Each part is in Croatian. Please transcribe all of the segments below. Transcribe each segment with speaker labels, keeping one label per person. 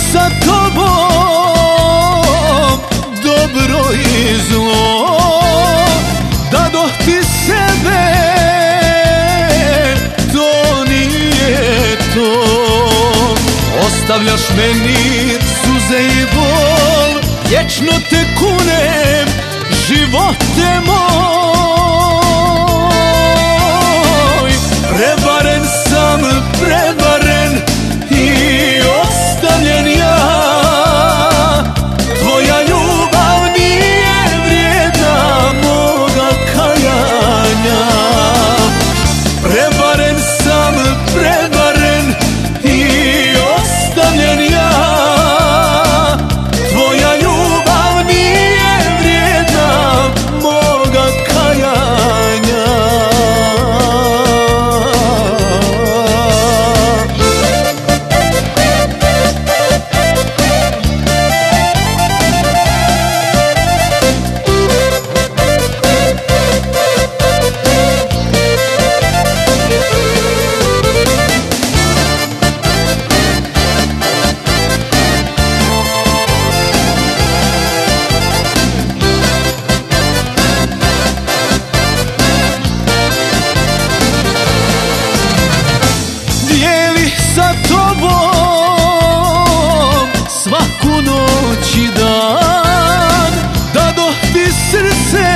Speaker 1: sa tobom dobro i zlo, dadoh ti sebe, to nije to. Ostavljaš meni suze i bol, vječno te kunem, živote moj. Prevaren sam, prevaren i ostavljen ja. Tvoja ljubav nije vrijedna moga kajanja. Prevaren sam, prevaren i ostavljen ja. Tvoja ljubav nije vrijedna moga kajanja. Sa tobom svaku noć i dan, dadoh ti srce,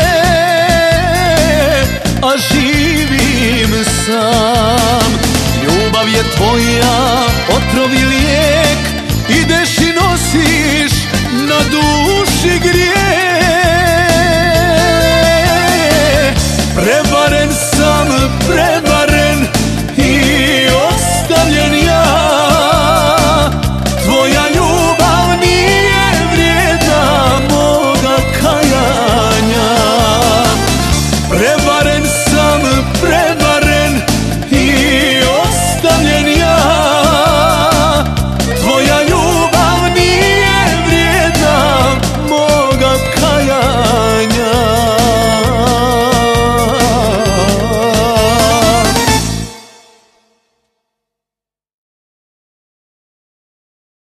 Speaker 1: a živim sam. Ljubav je tvoja otrov ili